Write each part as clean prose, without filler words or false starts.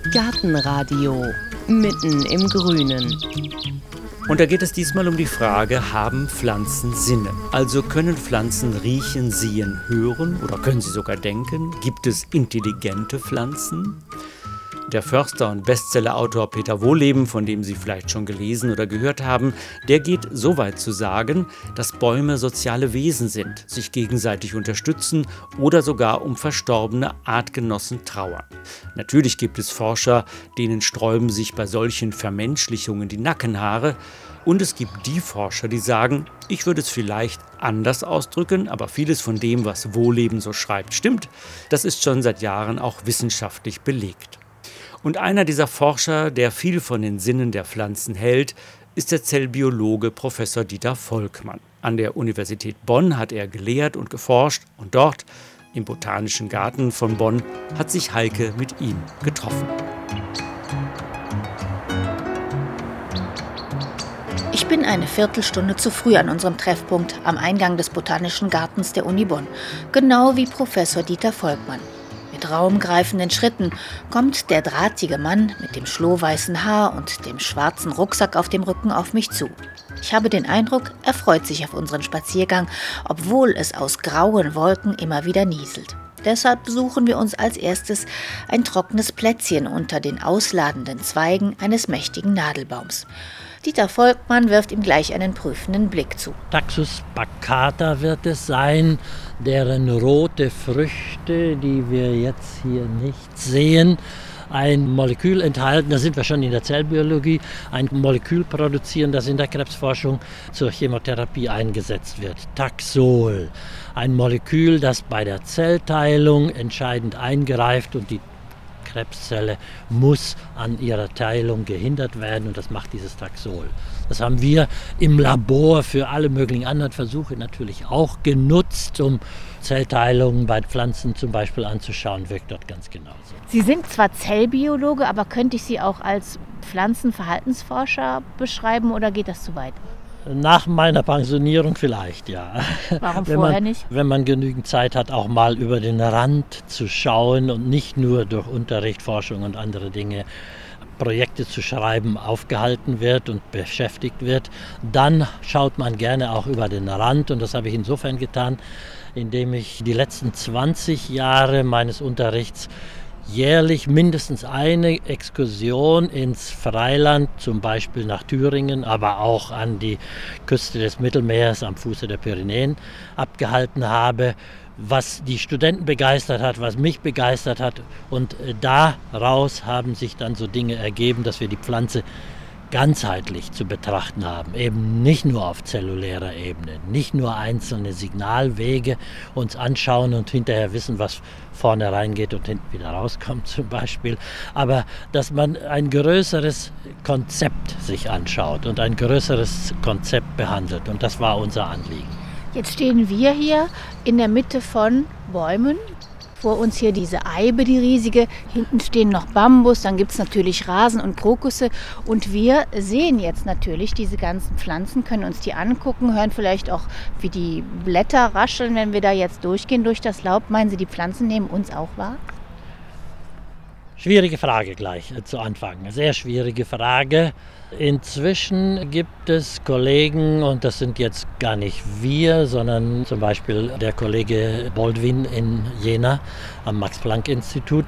Gartenradio mitten im Grünen. Und da geht es diesmal um die Frage, haben Pflanzen Sinne? Also können Pflanzen riechen, sehen, hören oder können sie sogar denken? Gibt es intelligente Pflanzen? Der Förster und Bestsellerautor Peter Wohlleben, von dem Sie vielleicht schon gelesen oder gehört haben, der geht so weit zu sagen, dass Bäume soziale Wesen sind, sich gegenseitig unterstützen oder sogar um verstorbene Artgenossen trauern. Natürlich gibt es Forscher, denen sträuben sich bei solchen Vermenschlichungen die Nackenhaare. Und es gibt die Forscher, die sagen, ich würde es vielleicht anders ausdrücken, aber vieles von dem, was Wohlleben so schreibt, stimmt. Das ist schon seit Jahren auch wissenschaftlich belegt. Und einer dieser Forscher, der viel von den Sinnen der Pflanzen hält, ist der Zellbiologe Professor Dieter Volkmann. An der Universität Bonn hat er gelehrt und geforscht und dort, im Botanischen Garten von Bonn, hat sich Heike mit ihm getroffen. Ich bin eine Viertelstunde zu früh an unserem Treffpunkt am Eingang des Botanischen Gartens der Uni Bonn, genau wie Professor Dieter Volkmann. Mit raumgreifenden Schritten kommt der drahtige Mann mit dem schlohweißen Haar und dem schwarzen Rucksack auf dem Rücken auf mich zu. Ich habe den Eindruck, er freut sich auf unseren Spaziergang, obwohl es aus grauen Wolken immer wieder nieselt. Deshalb suchen wir uns als erstes ein trockenes Plätzchen unter den ausladenden Zweigen eines mächtigen Nadelbaums. Dieter Volkmann wirft ihm gleich einen prüfenden Blick zu. Taxus baccata wird es sein, deren rote Früchte, die wir jetzt hier nicht sehen, ein Molekül enthalten, da sind wir schon in der Zellbiologie, ein Molekül produzieren, das in der Krebsforschung zur Chemotherapie eingesetzt wird. Taxol, ein Molekül, das bei der Zellteilung entscheidend eingreift und die Krebszelle muss an ihrer Teilung gehindert werden und das macht dieses Taxol. Das haben wir im Labor für alle möglichen anderen Versuche natürlich auch genutzt, um Zellteilungen bei Pflanzen zum Beispiel anzuschauen, wirkt dort ganz genauso. Sie sind zwar Zellbiologe, aber könnte ich Sie auch als Pflanzenverhaltensforscher beschreiben oder geht das zu weit? Nach meiner Pensionierung vielleicht, ja. Warum vorher nicht? Wenn man genügend Zeit hat, auch mal über den Rand zu schauen und nicht nur durch Unterricht, Forschung und andere Dinge Projekte zu schreiben aufgehalten wird und beschäftigt wird, dann schaut man gerne auch über den Rand und das habe ich insofern getan, indem ich die letzten 20 Jahre meines Unterrichts jährlich mindestens eine Exkursion ins Freiland, zum Beispiel nach Thüringen, aber auch an die Küste des Mittelmeers am Fuße der Pyrenäen abgehalten habe, was die Studenten begeistert hat, was mich begeistert hat. Und daraus haben sich dann so Dinge ergeben, dass wir die Pflanze ganzheitlich zu betrachten haben, eben nicht nur auf zellulärer Ebene, nicht nur einzelne Signalwege uns anschauen und hinterher wissen, was vorne reingeht und hinten wieder rauskommt zum Beispiel, aber dass man ein größeres Konzept sich anschaut und ein größeres Konzept behandelt und das war unser Anliegen. Jetzt stehen wir hier in der Mitte von Bäumen. Vor uns hier diese Eibe, die riesige. Hinten stehen noch Bambus, dann gibt es natürlich Rasen und Krokusse. Und wir sehen jetzt natürlich diese ganzen Pflanzen, können uns die angucken, hören vielleicht auch, wie die Blätter rascheln, wenn wir da jetzt durchgehen durch das Laub. Meinen Sie, die Pflanzen nehmen uns auch wahr? Schwierige Frage gleich zu Anfang. Sehr schwierige Frage. Inzwischen gibt es Kollegen, und das sind jetzt gar nicht wir, sondern zum Beispiel der Kollege Baldwin in Jena am Max-Planck-Institut,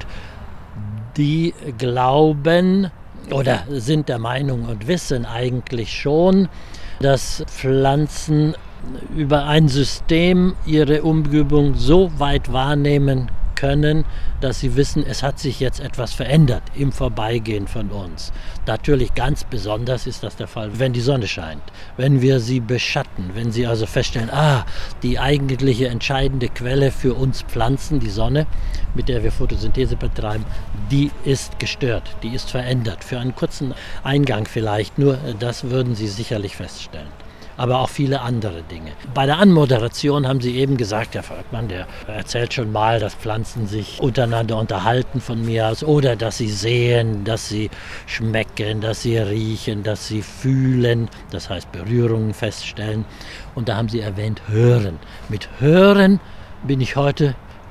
die glauben oder sind der Meinung und wissen eigentlich schon, dass Pflanzen über ein System ihre Umgebung so weit wahrnehmen können, dass sie wissen, es hat sich jetzt etwas verändert im Vorbeigehen von uns. Natürlich ganz besonders ist das der Fall, wenn die Sonne scheint, wenn wir sie beschatten, wenn sie also feststellen, die eigentliche entscheidende Quelle für uns Pflanzen, die Sonne, mit der wir Photosynthese betreiben, die ist gestört, die ist verändert. Für einen kurzen Eingang vielleicht, nur das würden Sie sicherlich feststellen. Aber auch viele andere Dinge. Bei der Anmoderation haben Sie eben gesagt, Herr Volkmann, der erzählt schon mal, dass Pflanzen sich untereinander unterhalten von mir aus oder dass sie sehen, dass sie schmecken, dass sie riechen, dass sie fühlen, das heißt Berührungen feststellen. Und da haben Sie erwähnt, hören. Mit hören bin ich heute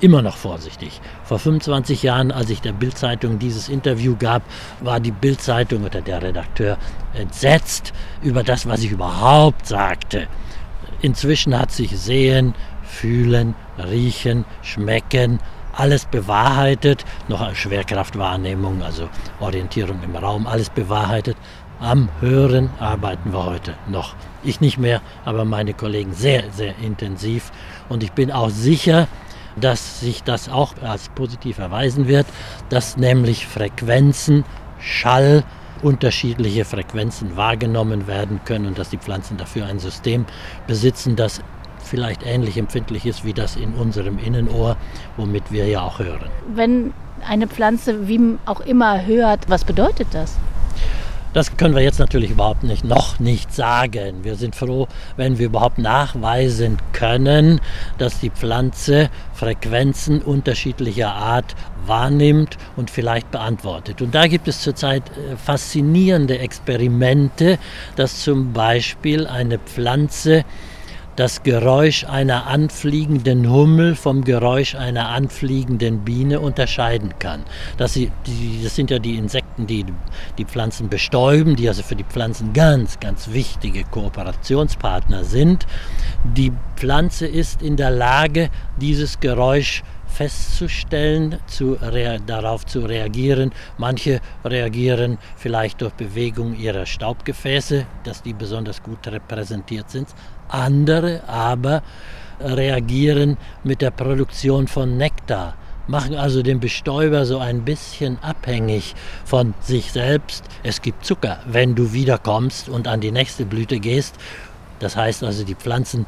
immer noch vorsichtig. Vor 25 Jahren, als ich der Bild-Zeitung dieses Interview gab, war die Bild-Zeitung oder der Redakteur entsetzt über das, was ich überhaupt sagte. Inzwischen hat sich Sehen, Fühlen, Riechen, Schmecken, alles bewahrheitet. Noch eine Schwerkraftwahrnehmung, also Orientierung im Raum, alles bewahrheitet. Am Hören arbeiten wir heute noch. Ich nicht mehr, aber meine Kollegen sehr, sehr intensiv. Und ich bin auch sicher, dass sich das auch als positiv erweisen wird, dass nämlich Frequenzen, Schall, unterschiedliche Frequenzen wahrgenommen werden können und dass die Pflanzen dafür ein System besitzen, das vielleicht ähnlich empfindlich ist wie das in unserem Innenohr, womit wir ja auch hören. Wenn eine Pflanze wie auch immer hört, was bedeutet das? Das können wir jetzt natürlich überhaupt noch nicht sagen. Wir sind froh, wenn wir überhaupt nachweisen können, dass die Pflanze Frequenzen unterschiedlicher Art wahrnimmt und vielleicht beantwortet. Und da gibt es zurzeit faszinierende Experimente, dass zum Beispiel eine Pflanze das Geräusch einer anfliegenden Hummel vom Geräusch einer anfliegenden Biene unterscheiden kann. Das sind ja die Insekten, die die Pflanzen bestäuben, die also für die Pflanzen ganz, ganz wichtige Kooperationspartner sind. Die Pflanze ist in der Lage, dieses Geräusch festzustellen, darauf zu reagieren. Manche reagieren vielleicht durch Bewegung ihrer Staubgefäße, dass die besonders gut repräsentiert sind. Andere aber reagieren mit der Produktion von Nektar, machen also den Bestäuber so ein bisschen abhängig von sich selbst. Es gibt Zucker, wenn du wiederkommst und an die nächste Blüte gehst. Das heißt also, die Pflanzen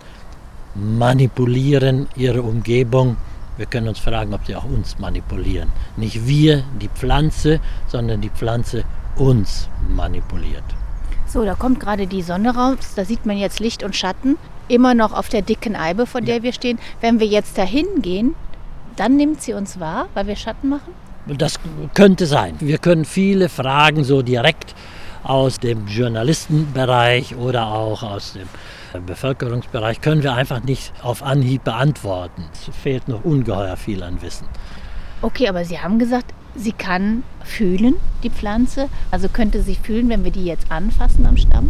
manipulieren ihre Umgebung. Wir können uns fragen, ob sie auch uns manipulieren. Nicht wir, die Pflanze, sondern die Pflanze uns manipuliert. So, da kommt gerade die Sonne raus, da sieht man jetzt Licht und Schatten, immer noch auf der dicken Eibe, vor der wir stehen. Wenn wir jetzt dahin gehen, dann nimmt sie uns wahr, weil wir Schatten machen? Das könnte sein. Wir können viele Fragen so direkt aus dem Journalistenbereich oder auch aus dem Bevölkerungsbereich können wir einfach nicht auf Anhieb beantworten. Es fehlt noch ungeheuer viel an Wissen. Okay, aber Sie haben gesagt, sie kann fühlen, die Pflanze. Also könnte sie fühlen, wenn wir die jetzt anfassen am Stamm?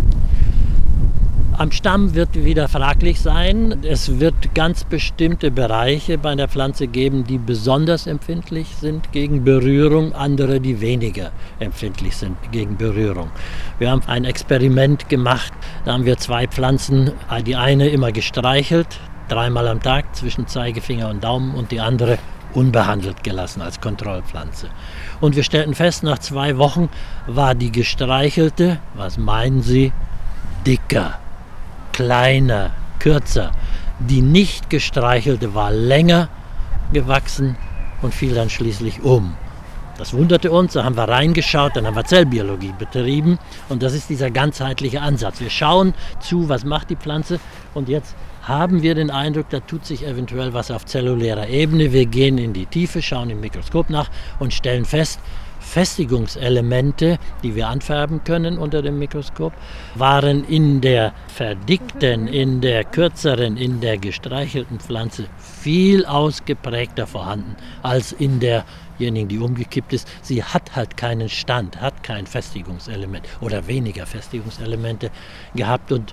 Am Stamm wird wieder fraglich sein. Es wird ganz bestimmte Bereiche bei der Pflanze geben, die besonders empfindlich sind gegen Berührung, andere, die weniger empfindlich sind gegen Berührung. Wir haben ein Experiment gemacht, da haben wir 2 Pflanzen, die eine immer gestreichelt, 3-mal am Tag zwischen Zeigefinger und Daumen und die andere unbehandelt gelassen als Kontrollpflanze. Und wir stellten fest, nach 2 Wochen war die gestreichelte, was meinen Sie, dicker, kleiner, kürzer. Die nicht gestreichelte war länger gewachsen und fiel dann schließlich um. Das wunderte uns, da haben wir reingeschaut, dann haben wir Zellbiologie betrieben und das ist dieser ganzheitliche Ansatz. Wir schauen zu, was macht die Pflanze und jetzt haben wir den Eindruck, da tut sich eventuell was auf zellulärer Ebene. Wir gehen in die Tiefe, schauen im Mikroskop nach und stellen fest, Festigungselemente, die wir anfärben können unter dem Mikroskop, waren in der verdickten, in der kürzeren, in der gestreichelten Pflanze viel ausgeprägter vorhanden als in derjenigen, die umgekippt ist. Sie hat halt keinen Stand, hat kein Festigungselement oder weniger Festigungselemente gehabt und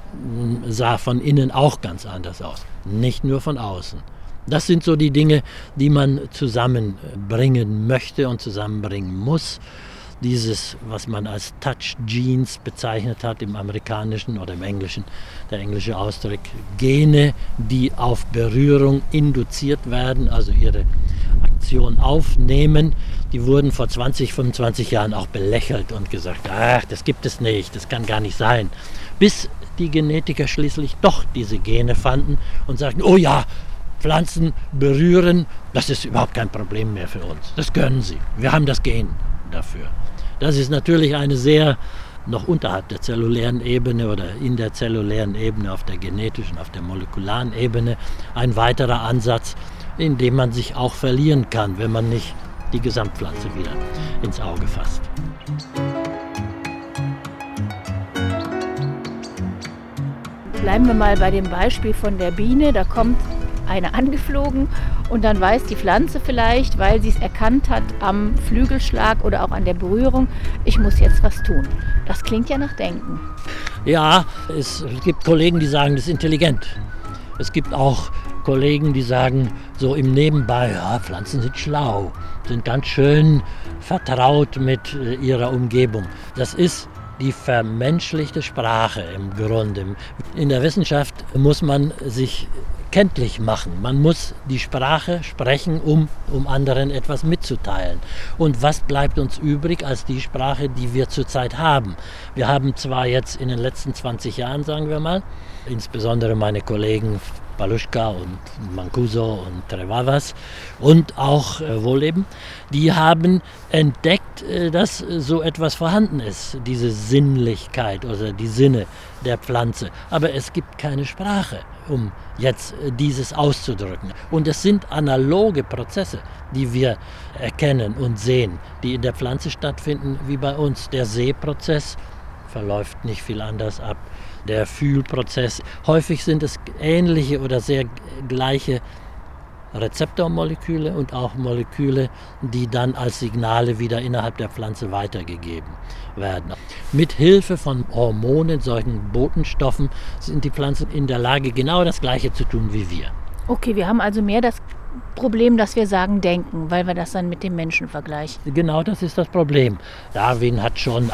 sah von innen auch ganz anders aus, nicht nur von außen. Das sind so die Dinge, die man zusammenbringen möchte und zusammenbringen muss. Dieses, was man als Touch Genes bezeichnet hat im Amerikanischen oder im Englischen, der englische Ausdruck, Gene, die auf Berührung induziert werden, also ihre Aktion aufnehmen, die wurden vor 20, 25 Jahren auch belächelt und gesagt, ach, das gibt es nicht, das kann gar nicht sein. Bis die Genetiker schließlich doch diese Gene fanden und sagten, oh ja, Pflanzen berühren, das ist überhaupt kein Problem mehr für uns. Das können sie. Wir haben das Gen dafür. Das ist natürlich eine sehr, noch unterhalb der zellulären Ebene oder in der zellulären Ebene, auf der genetischen, auf der molekularen Ebene, ein weiterer Ansatz, in dem man sich auch verlieren kann, wenn man nicht die Gesamtpflanze wieder ins Auge fasst. Bleiben wir mal bei dem Beispiel von der Biene. Da kommt eine angeflogen Und dann weiß die Pflanze vielleicht, weil sie es erkannt hat am Flügelschlag oder auch an der Berührung, ich muss jetzt was tun. Das klingt ja nach Denken. Ja, es gibt Kollegen, die sagen, das ist intelligent. Es gibt auch Kollegen, die sagen so im Nebenbei, ja, Pflanzen sind schlau, sind ganz schön vertraut mit ihrer Umgebung. Das ist die vermenschlichte Sprache im Grunde. In der Wissenschaft muss man sich kenntlich machen. Man muss die Sprache sprechen, um anderen etwas mitzuteilen. Und was bleibt uns übrig als die Sprache, die wir zurzeit haben? Wir haben zwar jetzt in den letzten 20 Jahren, sagen wir mal, insbesondere meine Kollegen Paluschka und Mancuso und Trevavas und auch Wohlleben, die haben entdeckt, dass so etwas vorhanden ist, diese Sinnlichkeit oder die Sinne der Pflanze. Aber es gibt keine Sprache, um jetzt dieses auszudrücken. Und es sind analoge Prozesse, die wir erkennen und sehen, die in der Pflanze stattfinden wie bei uns. Der Sehprozess verläuft nicht viel anders ab. Der Fühlprozess. Häufig sind es ähnliche oder sehr gleiche Rezeptormoleküle und auch Moleküle, die dann als Signale wieder innerhalb der Pflanze weitergegeben werden. Mit Hilfe von Hormonen, solchen Botenstoffen, sind die Pflanzen in der Lage, genau das Gleiche zu tun wie wir. Okay, wir haben also mehr das Problem, dass wir sagen denken, weil wir das dann mit dem Menschen vergleichen. Genau, das ist das Problem. Darwin hat schon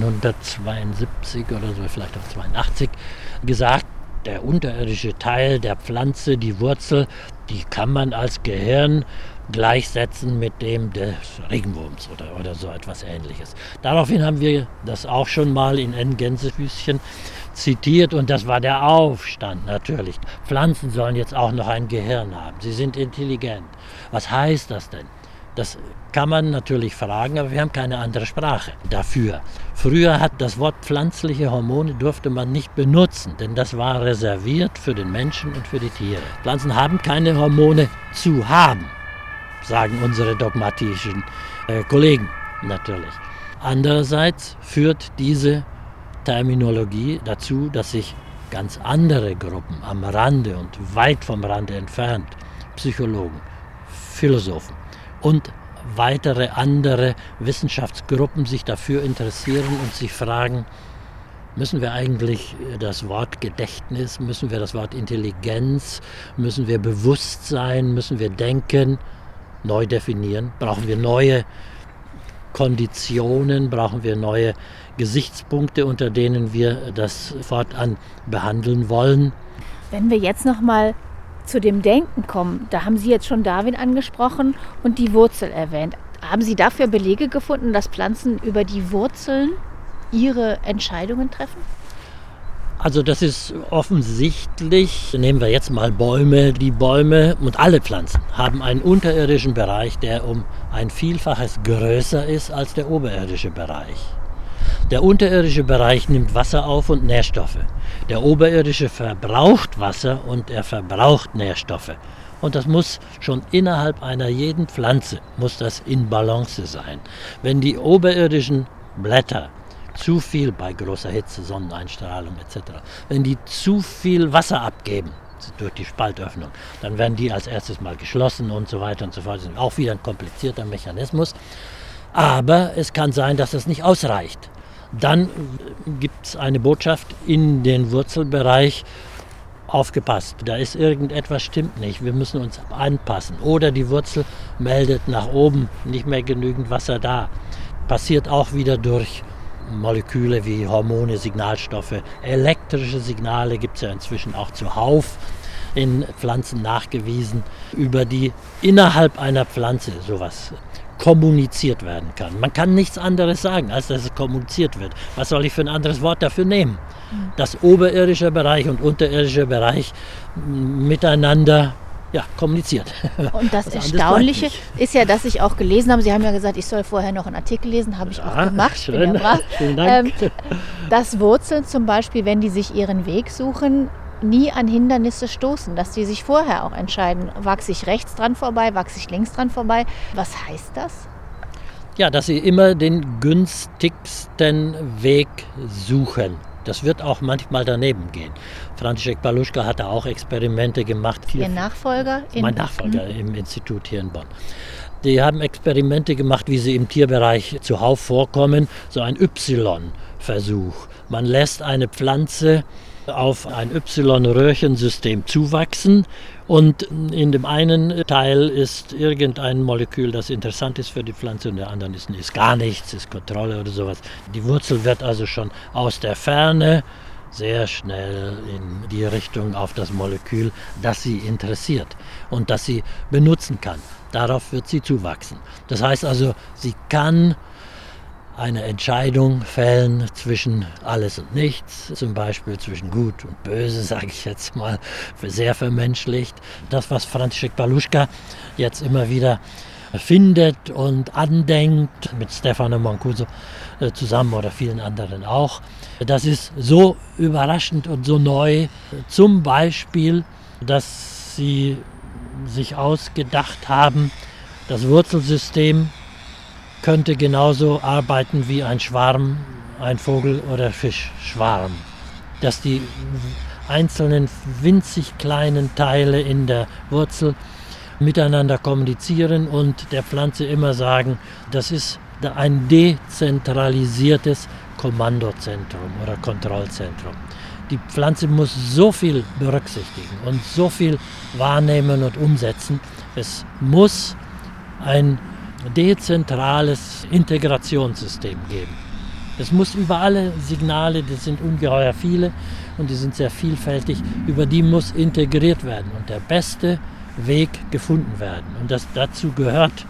1872 oder so, vielleicht auch 82, gesagt, der unterirdische Teil der Pflanze, die Wurzel, die kann man als Gehirn gleichsetzen mit dem des Regenwurms oder so etwas Ähnliches. Daraufhin haben wir das auch schon mal in N. Gänsefüßchen zitiert und das war der Aufstand natürlich. Pflanzen sollen jetzt auch noch ein Gehirn haben. Sie sind intelligent. Was heißt das denn? Das kann man natürlich fragen, aber wir haben keine andere Sprache dafür. Früher hat das Wort pflanzliche Hormone durfte man nicht benutzen, denn das war reserviert für den Menschen und für die Tiere. Pflanzen haben keine Hormone zu haben, sagen unsere dogmatischen Kollegen natürlich. Andererseits führt diese Terminologie dazu, dass sich ganz andere Gruppen am Rande und weit vom Rande entfernt, Psychologen, Philosophen und weitere andere Wissenschaftsgruppen sich dafür interessieren und sich fragen, müssen wir eigentlich das Wort Gedächtnis, müssen wir das Wort Intelligenz, müssen wir Bewusstsein, müssen wir Denken neu definieren? Brauchen wir neue Konditionen, brauchen wir neue Gesichtspunkte, unter denen wir das fortan behandeln wollen? Wenn wir jetzt noch mal zu dem Denken kommen, da haben Sie jetzt schon Darwin angesprochen und die Wurzel erwähnt. Haben Sie dafür Belege gefunden, dass Pflanzen über die Wurzeln ihre Entscheidungen treffen? Also das ist offensichtlich. Nehmen wir jetzt mal Bäume. Die Bäume und alle Pflanzen haben einen unterirdischen Bereich, der um ein Vielfaches größer ist als der oberirdische Bereich. Der unterirdische Bereich nimmt Wasser auf und Nährstoffe. Der oberirdische verbraucht Wasser und er verbraucht Nährstoffe. Und das muss schon innerhalb einer jeden Pflanze, muss das in Balance sein. Wenn die oberirdischen Blätter zu viel bei großer Hitze, Sonneneinstrahlung etc., wenn die zu viel Wasser abgeben durch die Spaltöffnung, dann werden die als erstes mal geschlossen und so weiter und so fort. Das ist auch wieder ein komplizierter Mechanismus. Aber es kann sein, dass das nicht ausreicht. Dann gibt es eine Botschaft in den Wurzelbereich, aufgepasst, da ist irgendetwas stimmt nicht, wir müssen uns anpassen. Oder die Wurzel meldet nach oben, nicht mehr genügend Wasser da. Passiert auch wieder durch Moleküle wie Hormone, Signalstoffe, elektrische Signale gibt es ja inzwischen auch zuhauf in Pflanzen nachgewiesen, über die innerhalb einer Pflanze sowas kommuniziert werden kann. Man kann nichts anderes sagen, als dass es kommuniziert wird. Was soll ich für ein anderes Wort dafür nehmen? Dass oberirdischer Bereich und unterirdischer Bereich miteinander kommuniziert. Und das Erstaunliche ist ja, dass ich auch gelesen habe, Sie haben ja gesagt, ich soll vorher noch einen Artikel lesen, habe ich auch gemacht. Schön. Vielen Dank. Dass Wurzeln zum Beispiel, wenn die sich ihren Weg suchen, nie an Hindernisse stoßen, dass die sich vorher auch entscheiden, wachse ich rechts dran vorbei, wachse ich links dran vorbei. Was heißt das? Ja, dass sie immer den günstigsten Weg suchen. Das wird auch manchmal daneben gehen. František Paluška hat da auch Experimente gemacht. Ihr Nachfolger? Mein Nachfolger im Institut hier in Bonn. Die haben Experimente gemacht, wie sie im Tierbereich zuhauf vorkommen, so ein Y-Versuch. Man lässt eine Pflanze auf ein Y-Röhrchensystem zuwachsen und in dem einen Teil ist irgendein Molekül, das interessant ist für die Pflanze, und der anderen ist gar nichts, ist Kontrolle oder sowas. Die Wurzel wird also schon aus der Ferne sehr schnell in die Richtung auf das Molekül, das sie interessiert und das sie benutzen kann. Darauf wird sie zuwachsen. Das heißt also, sie kann eine Entscheidung fällen zwischen alles und nichts, zum Beispiel zwischen Gut und Böse, sage ich jetzt mal, sehr vermenschlicht. Das, was František Paluška jetzt immer wieder findet und andenkt, mit Stefano Mancuso zusammen oder vielen anderen auch, das ist so überraschend und so neu. Zum Beispiel, dass sie sich ausgedacht haben, das Wurzelsystem könnte genauso arbeiten wie ein Schwarm, ein Vogel- oder Fischschwarm. Dass die einzelnen winzig kleinen Teile in der Wurzel miteinander kommunizieren und der Pflanze immer sagen, das ist ein dezentralisiertes Kommandozentrum oder Kontrollzentrum. Die Pflanze muss so viel berücksichtigen und so viel wahrnehmen und umsetzen. Es muss ein dezentrales Integrationssystem geben. Es muss über alle Signale, das sind ungeheuer viele und die sind sehr vielfältig, über die muss integriert werden und der beste Weg gefunden werden. Und dazu gehört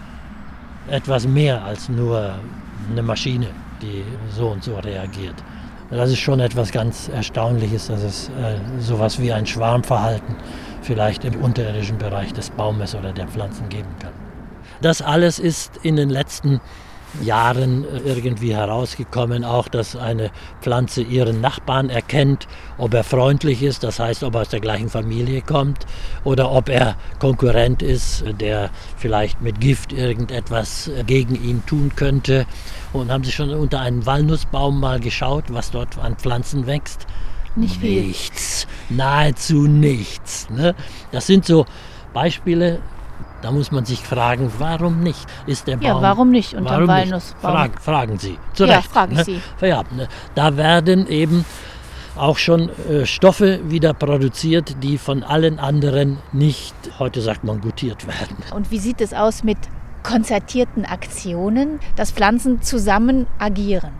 etwas mehr als nur eine Maschine, die so und so reagiert. Das ist schon etwas ganz Erstaunliches, dass es sowas wie ein Schwarmverhalten vielleicht im unterirdischen Bereich des Baumes oder der Pflanzen geben kann. Das alles ist in den letzten Jahren irgendwie herausgekommen, auch dass eine Pflanze ihren Nachbarn erkennt, ob er freundlich ist, das heißt, ob er aus der gleichen Familie kommt oder ob er Konkurrent ist, der vielleicht mit Gift irgendetwas gegen ihn tun könnte. Und haben Sie schon unter einen Walnussbaum mal geschaut, was dort an Pflanzen wächst? Nicht viel. Nichts, nahezu nichts. Ne? Das sind so Beispiele. Da muss man sich fragen, warum nicht? Ist der Baum, ja, warum nicht unter dem Walnussbaum? Fragen Sie. Zu Recht, frage ich Sie. Ja, da werden eben auch schon Stoffe wieder produziert, die von allen anderen nicht, heute sagt man, gutiert werden. Und wie sieht es aus mit konzertierten Aktionen, dass Pflanzen zusammen agieren?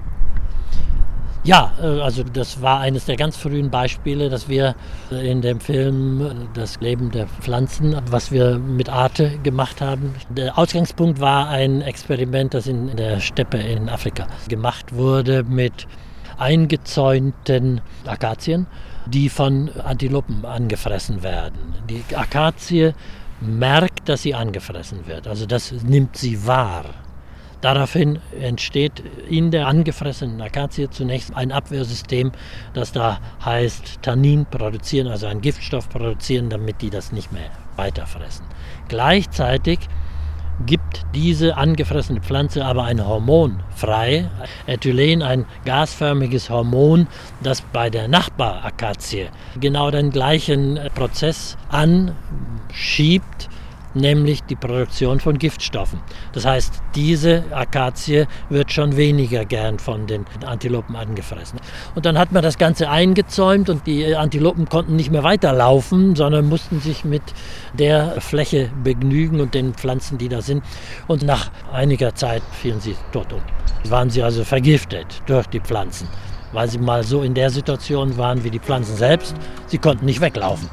Ja, also das war eines der ganz frühen Beispiele, dass wir in dem Film Das Leben der Pflanzen, was wir mit Arte gemacht haben. Der Ausgangspunkt war ein Experiment, das in der Steppe in Afrika gemacht wurde mit eingezäunten Akazien, die von Antilopen angefressen werden. Die Akazie merkt, dass sie angefressen wird, also das nimmt sie wahr. Daraufhin entsteht in der angefressenen Akazie zunächst ein Abwehrsystem, das da heißt Tannin produzieren, also einen Giftstoff produzieren, damit die das nicht mehr weiterfressen. Gleichzeitig gibt diese angefressene Pflanze aber ein Hormon frei, Ethylen, ein gasförmiges Hormon, das bei der Nachbarakazie genau den gleichen Prozess anschiebt, nämlich die Produktion von Giftstoffen. Das heißt, diese Akazie wird schon weniger gern von den Antilopen angefressen. Und dann hat man das Ganze eingezäumt und die Antilopen konnten nicht mehr weiterlaufen, sondern mussten sich mit der Fläche begnügen und den Pflanzen, die da sind. Und nach einiger Zeit fielen sie tot um. Waren sie also vergiftet durch die Pflanzen, weil sie mal so in der Situation waren wie die Pflanzen selbst. Sie konnten nicht weglaufen.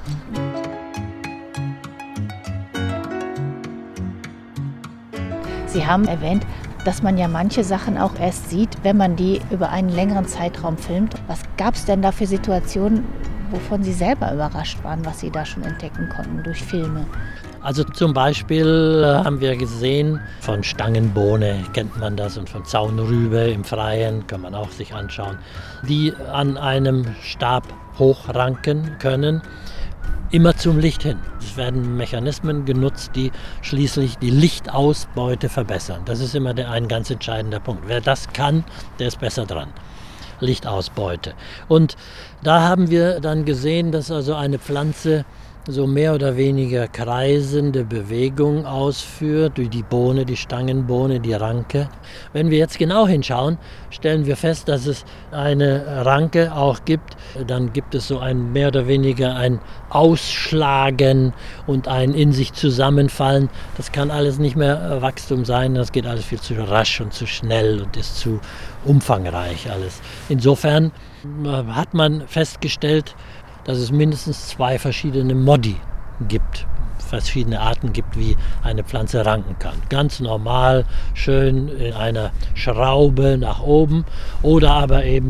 Sie haben erwähnt, dass man ja manche Sachen auch erst sieht, wenn man die über einen längeren Zeitraum filmt. Was gab es denn da für Situationen, wovon Sie selber überrascht waren, was Sie da schon entdecken konnten durch Filme? Also zum Beispiel haben wir gesehen, von Stangenbohne kennt man das und von Zaunrübe im Freien kann man auch sich anschauen, die an einem Stab hochranken können. Immer zum Licht hin. Es werden Mechanismen genutzt, die schließlich die Lichtausbeute verbessern. Das ist immer ein ganz entscheidender Punkt. Wer das kann, der ist besser dran. Lichtausbeute. Und da haben wir dann gesehen, dass also eine Pflanze so mehr oder weniger kreisende Bewegung ausführt, durch die Bohne, die Stangenbohne, die Ranke. Wenn wir jetzt genau hinschauen, stellen wir fest, dass es eine Ranke auch gibt. Dann gibt es so ein mehr oder weniger ein Ausschlagen und ein in sich zusammenfallen. Das kann alles nicht mehr Wachstum sein, das geht alles viel zu rasch und zu schnell und ist zu umfangreich alles. Insofern hat man festgestellt, dass es mindestens 2 verschiedene Modi gibt, verschiedene Arten gibt, wie eine Pflanze ranken kann. Ganz normal, schön in einer Schraube nach oben oder aber eben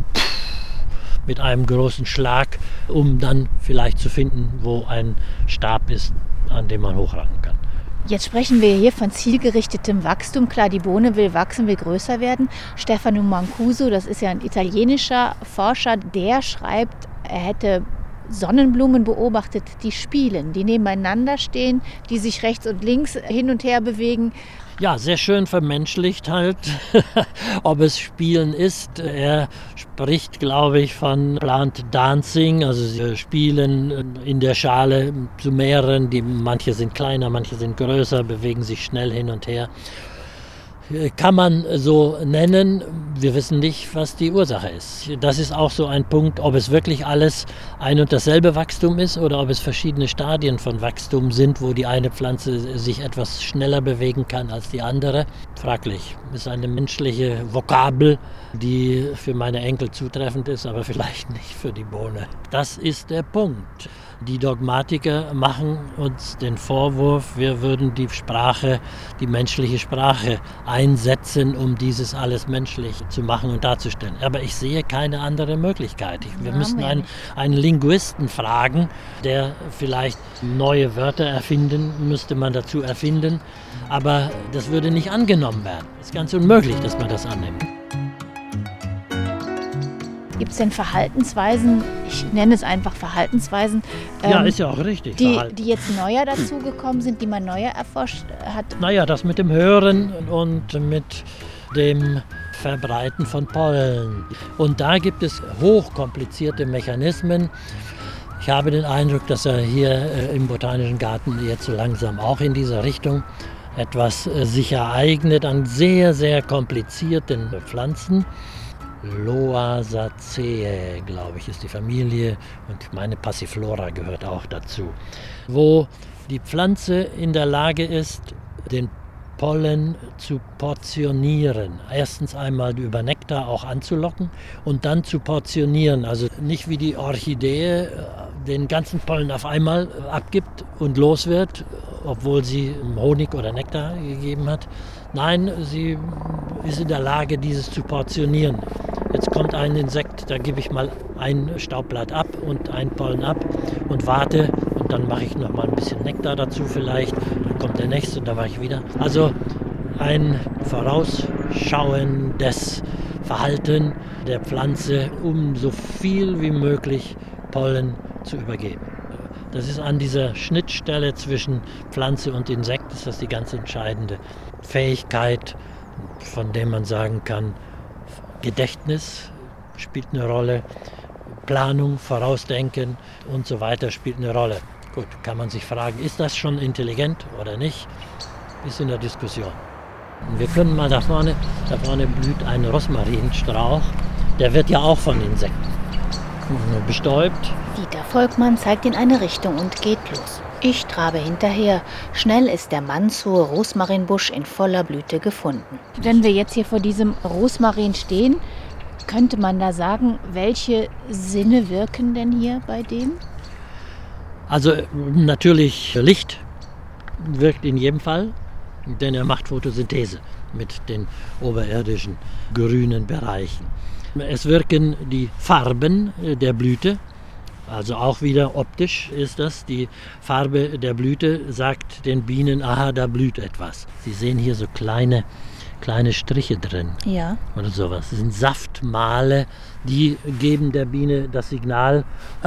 mit einem großen Schlag, um dann vielleicht zu finden, wo ein Stab ist, an dem man hochranken kann. Jetzt sprechen wir hier von zielgerichtetem Wachstum. Klar, die Bohne will wachsen, will größer werden. Stefano Mancuso, das ist ja ein italienischer Forscher, der schreibt, er hätte Sonnenblumen beobachtet, die spielen, die nebeneinander stehen, die sich rechts und links hin und her bewegen. Ja, sehr schön vermenschlicht halt, ob es Spielen ist. Er spricht, glaube ich, von Plant Dancing, also sie spielen in der Schale zu mehreren, manche sind kleiner, manche sind größer, bewegen sich schnell hin und her. Kann man so nennen, wir wissen nicht, was die Ursache ist. Das ist auch so ein Punkt, ob es wirklich alles ein und dasselbe Wachstum ist oder ob es verschiedene Stadien von Wachstum sind, wo die eine Pflanze sich etwas schneller bewegen kann als die andere. Fraglich. Das ist eine menschliche Vokabel, die für meine Enkel zutreffend ist, aber vielleicht nicht für die Bohne. Das ist der Punkt. Die Dogmatiker machen uns den Vorwurf, wir würden die Sprache, die menschliche Sprache einsetzen, um dieses alles menschlich zu machen und darzustellen. Aber ich sehe keine andere Möglichkeit. Wir müssen einen Linguisten fragen, der vielleicht neue Wörter müsste man dazu erfinden. Aber das würde nicht angenommen werden. Es ist ganz unmöglich, dass man das annimmt. Gibt es denn Verhaltensweisen, ich nenne es einfach Verhaltensweisen, ja, ist ja auch richtig, die jetzt neuer dazugekommen sind, die man neuer erforscht hat? Naja, das mit dem Hören und mit dem Verbreiten von Pollen. Und da gibt es hochkomplizierte Mechanismen. Ich habe den Eindruck, dass er hier im Botanischen Garten jetzt so langsam auch in dieser Richtung etwas sich ereignet an sehr, sehr komplizierten Pflanzen. Loasaceae, glaube ich, ist die Familie und meine Passiflora gehört auch dazu, wo die Pflanze in der Lage ist, den Pollen zu portionieren. Erstens einmal über Nektar auch anzulocken und dann zu portionieren. Also nicht wie die Orchidee den ganzen Pollen auf einmal abgibt und los wird, obwohl sie Honig oder Nektar gegeben hat. Nein, sie ist in der Lage, dieses zu portionieren. Jetzt kommt ein Insekt, da gebe ich mal ein Staubblatt ab und ein Pollen ab und warte und dann mache ich noch mal ein bisschen Nektar dazu vielleicht. Dann kommt der nächste und dann mache ich wieder. Also ein vorausschauendes Verhalten der Pflanze, um so viel wie möglich Pollen zu übergeben. Das ist an dieser Schnittstelle zwischen Pflanze und Insekt, ist das die ganz entscheidende Fähigkeit, von der man sagen kann, Gedächtnis spielt eine Rolle, Planung, Vorausdenken und so weiter spielt eine Rolle. Gut, kann man sich fragen, ist das schon intelligent oder nicht? Ist in der Diskussion. Wir können mal da vorne blüht ein Rosmarinstrauch, der wird ja auch von Insekten bestäubt. Dieter Volkmann zeigt in eine Richtung und geht los. Ich trabe hinterher. Schnell ist der mannshohe Rosmarinbusch in voller Blüte gefunden. Wenn wir jetzt hier vor diesem Rosmarin stehen, könnte man da sagen, welche Sinne wirken denn hier bei dem? Also natürlich Licht wirkt in jedem Fall, denn er macht Photosynthese mit den oberirdischen grünen Bereichen. Es wirken die Farben der Blüte, also auch wieder optisch ist das. Die Farbe der Blüte sagt den Bienen, aha, da blüht etwas. Sie sehen hier so kleine Striche drin. Ja. Oder sowas. Das sind Saftmale, die geben der Biene das Signal,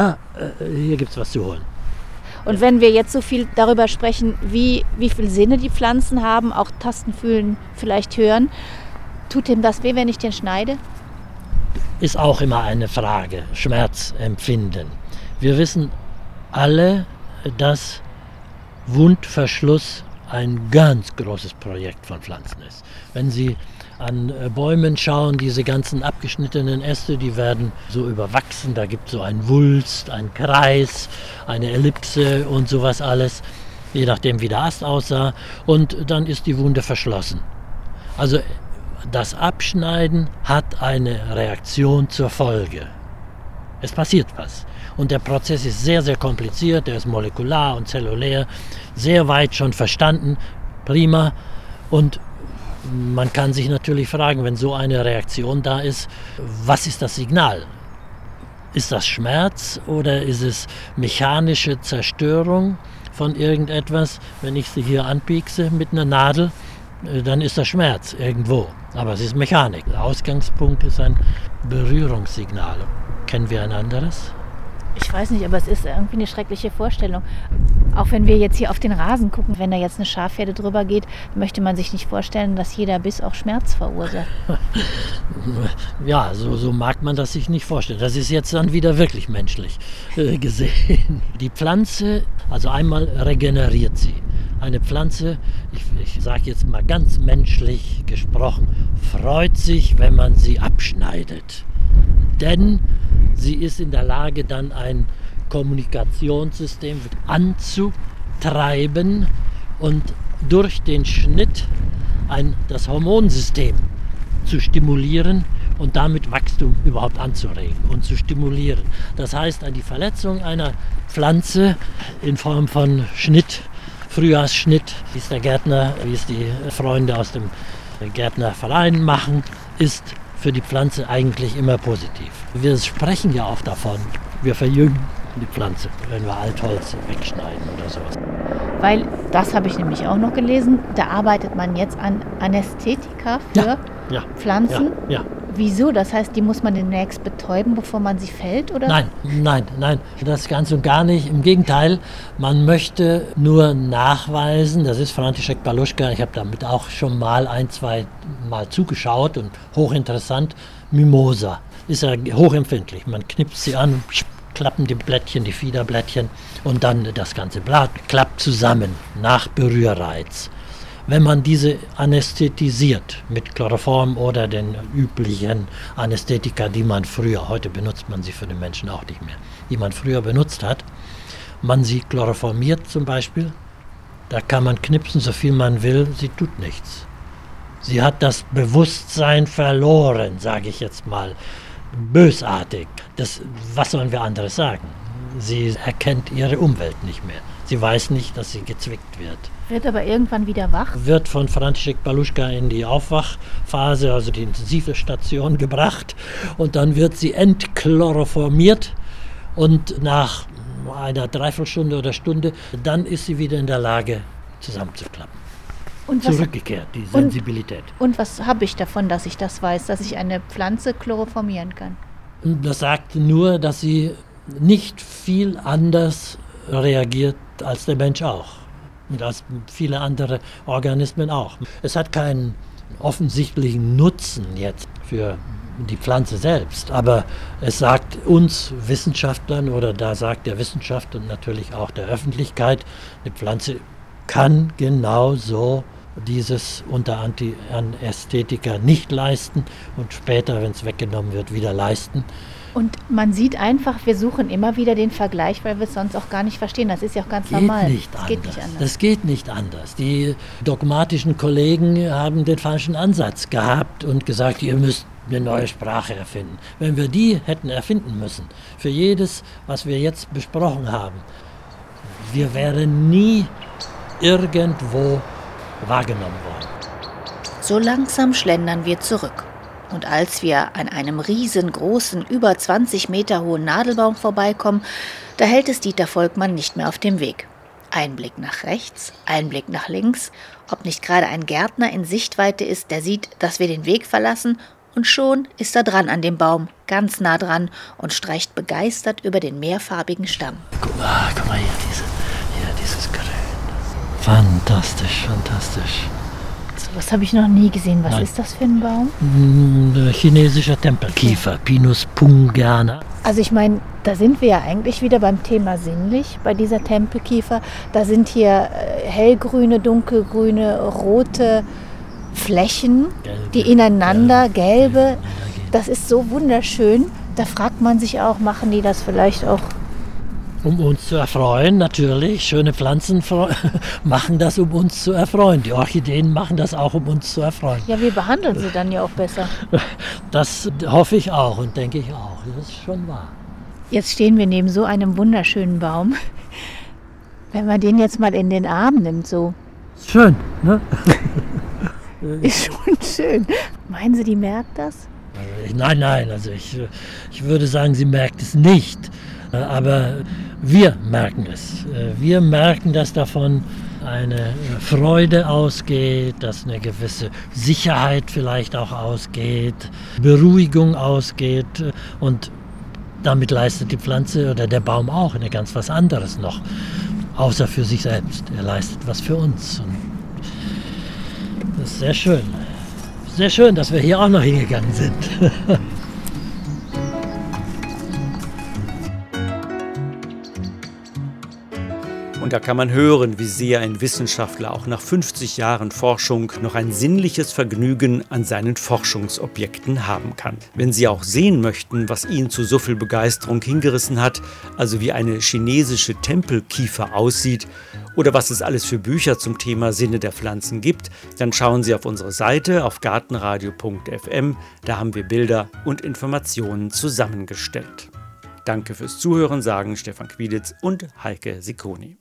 hier gibt es was zu holen. Und wenn wir jetzt so viel darüber sprechen, wie viele Sinne die Pflanzen haben, auch tasten, fühlen, vielleicht hören, tut dem das weh, wenn ich den schneide? ist auch immer eine Frage, Schmerzempfinden. Wir wissen alle, dass Wundverschluss ein ganz großes Projekt von Pflanzen ist. Wenn Sie an Bäumen schauen, diese ganzen abgeschnittenen Äste, die werden so überwachsen, da gibt es so einen Wulst, einen Kreis, eine Ellipse und sowas alles, je nachdem wie der Ast aussah, und dann ist die Wunde verschlossen. Also das Abschneiden hat eine Reaktion zur Folge. Es passiert was. Und der Prozess ist sehr, sehr kompliziert, der ist molekular und zellulär, sehr weit schon verstanden, prima. Und man kann sich natürlich fragen, wenn so eine Reaktion da ist, was ist das Signal? Ist das Schmerz oder ist es mechanische Zerstörung von irgendetwas? Wenn ich sie hier anpiekse mit einer Nadel, dann ist das Schmerz irgendwo. Aber es ist Mechanik. Der Ausgangspunkt ist ein Berührungssignal. Kennen wir ein anderes? Ich weiß nicht, aber es ist irgendwie eine schreckliche Vorstellung. Auch wenn wir jetzt hier auf den Rasen gucken, wenn da jetzt eine Schafherde drüber geht, möchte man sich nicht vorstellen, dass jeder Biss auch Schmerz verursacht. Ja, so mag man das sich nicht vorstellen. Das ist jetzt dann wieder wirklich menschlich gesehen. Die Pflanze, also einmal regeneriert sie. Eine Pflanze, ich sage jetzt mal ganz menschlich gesprochen, freut sich, wenn man sie abschneidet. Denn sie ist in der Lage, dann ein Kommunikationssystem anzutreiben und durch den Schnitt das Hormonsystem zu stimulieren und damit Wachstum überhaupt anzuregen und zu stimulieren. Das heißt, die Verletzung einer Pflanze in Form von Schnitt, Frühjahrsschnitt, wie es der Gärtner, wie es die Freunde aus dem Gärtnerverein machen, ist für die Pflanze eigentlich immer positiv. Wir sprechen ja auch davon, wir verjüngen die Pflanze, wenn wir Altholz wegschneiden oder sowas. Weil, das habe ich nämlich auch noch gelesen, da arbeitet man jetzt an Anästhetika für Pflanzen. Ja. Wieso? Das heißt, die muss man demnächst betäuben, bevor man sie fällt, oder? Nein, das ganz und gar nicht. Im Gegenteil, man möchte nur nachweisen, das ist František Paluška, ich habe damit auch schon mal 1-2 Mal zugeschaut und hochinteressant, Mimosa, ist ja hochempfindlich. Man knipst sie an, klappen die Blättchen, die Fiederblättchen und dann das ganze Blatt klappt zusammen nach Berührreiz. Wenn man diese anästhetisiert mit Chloroform oder den üblichen Anästhetika, die man früher, heute benutzt man sie für den Menschen auch nicht mehr, die man früher benutzt hat, man sie chloroformiert zum Beispiel, da kann man knipsen, so viel man will, sie tut nichts. Sie hat das Bewusstsein verloren, sage ich jetzt mal, bösartig. Was sollen wir anderes sagen? Sie erkennt ihre Umwelt nicht mehr. Sie weiß nicht, dass sie gezwickt wird. Wird aber irgendwann wieder wach? Wird von František Paluška in die Aufwachphase, also die intensive Station, gebracht. Und dann wird sie entchloroformiert. Und nach einer Dreiviertelstunde oder Stunde, dann ist sie wieder in der Lage, zusammenzuklappen. Und zurückgekehrt, die Sensibilität. Und was habe ich davon, dass ich das weiß, dass ich eine Pflanze chloroformieren kann? Das sagt nur, dass sie nicht viel anders reagiert als der Mensch auch. Und als viele andere Organismen auch. Es hat keinen offensichtlichen Nutzen jetzt für die Pflanze selbst, aber es sagt uns Wissenschaftlern, oder da sagt der Wissenschaft und natürlich auch der Öffentlichkeit, eine Pflanze kann genauso dieses unter Anästhetika nicht leisten und später, wenn es weggenommen wird, wieder leisten. Und man sieht einfach, wir suchen immer wieder den Vergleich, weil wir es sonst auch gar nicht verstehen. Das ist ja auch ganz normal. Das geht nicht anders. Das geht nicht anders. Die dogmatischen Kollegen haben den falschen Ansatz gehabt und gesagt, ihr müsst eine neue Sprache erfinden. Wenn wir die hätten erfinden müssen, für jedes, was wir jetzt besprochen haben, wir wären nie irgendwo wahrgenommen worden. So langsam schlendern wir zurück. Und als wir an einem riesengroßen, über 20 Meter hohen Nadelbaum vorbeikommen, da hält es Dieter Volkmann nicht mehr auf dem Weg. Ein Blick nach rechts, ein Blick nach links, ob nicht gerade ein Gärtner in Sichtweite ist, der sieht, dass wir den Weg verlassen, und schon ist er dran an dem Baum, ganz nah dran, und streicht begeistert über den mehrfarbigen Stamm. Guck mal hier, dieses Grün. Fantastisch. Was habe ich noch nie gesehen. Was ist das für ein Baum? Chinesischer Tempelkiefer, Pinus pungana. Also ich meine, da sind wir ja eigentlich wieder beim Thema sinnlich, bei dieser Tempelkiefer. Da sind hier hellgrüne, dunkelgrüne, rote Flächen, die ineinander, gelbe. Das ist so wunderschön. Da fragt man sich auch, machen die das vielleicht auch? Um uns zu erfreuen, natürlich. Schöne Pflanzen machen das, um uns zu erfreuen. Die Orchideen machen das auch, um uns zu erfreuen. Ja, wir behandeln sie dann ja auch besser. Das hoffe ich auch und denke ich auch. Das ist schon wahr. Jetzt stehen wir neben so einem wunderschönen Baum. Wenn man den jetzt mal in den Arm nimmt, so. Schön, ne? Ist schon schön. Meinen Sie, die merkt das? Nein, also ich würde sagen, sie merkt es nicht. Aber wir merken es. Wir merken, dass davon eine Freude ausgeht, dass eine gewisse Sicherheit vielleicht auch ausgeht, Beruhigung ausgeht. Und damit leistet die Pflanze oder der Baum auch ganz was anderes noch, außer für sich selbst. Er leistet was für uns. Und das ist sehr schön. Sehr schön, dass wir hier auch noch hingegangen sind. Und da kann man hören, wie sehr ein Wissenschaftler auch nach 50 Jahren Forschung noch ein sinnliches Vergnügen an seinen Forschungsobjekten haben kann. Wenn Sie auch sehen möchten, was ihn zu so viel Begeisterung hingerissen hat, also wie eine chinesische Tempelkiefer aussieht oder was es alles für Bücher zum Thema Sinne der Pflanzen gibt, dann schauen Sie auf unsere Seite auf gartenradio.fm. Da haben wir Bilder und Informationen zusammengestellt. Danke fürs Zuhören, sagen Stefan Quiditz und Heike Sicconi.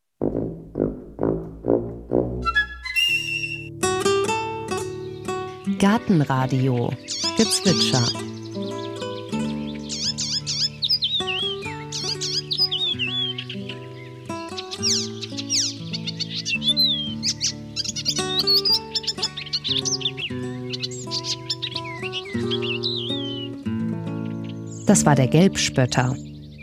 Gartenradio Gezwitscher. Das war der Gelbspötter.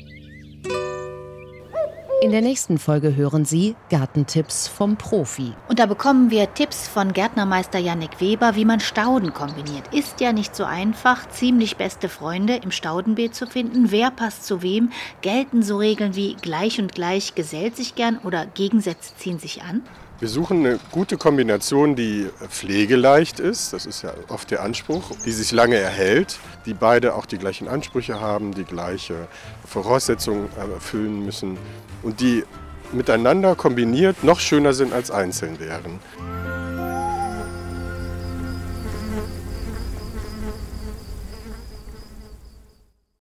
In der nächsten Folge hören Sie Gartentipps vom Profi. Und da bekommen wir Tipps von Gärtnermeister Jannik Weber, wie man Stauden kombiniert. Ist ja nicht so einfach, ziemlich beste Freunde im Staudenbeet zu finden. Wer passt zu wem? Gelten so Regeln wie gleich und gleich gesellt sich gern oder Gegensätze ziehen sich an? Wir suchen eine gute Kombination, die pflegeleicht ist, das ist ja oft der Anspruch, die sich lange erhält, die beide auch die gleichen Ansprüche haben, die gleiche Voraussetzungen erfüllen müssen und die miteinander kombiniert noch schöner sind als einzeln wären.